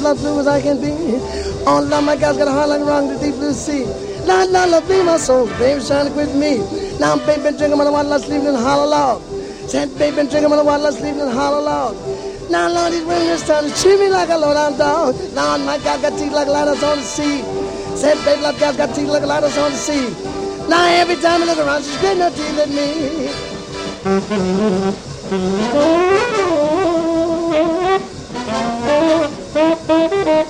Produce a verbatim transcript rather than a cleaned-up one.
love blue as I can be. Oh, Lord, my God's got a heart like a rock in the deep blue sea. Lord, Lord, Lord, be my soul. Baby, trying to quit me. Now, baby, been drinking my water, Lord, sleeping in the hollow log. Said, baby, been drinking my water, Lord, sleeping in the hollow log. Now, Lord, these women is trying to treat me like a low-down dog. Lord, my God got teeth like lighters on the sea. Said, baby, Lord, God's got teeth like lighters on the sea. Now, every time I look around, she's getting her teeth at me. Thank you.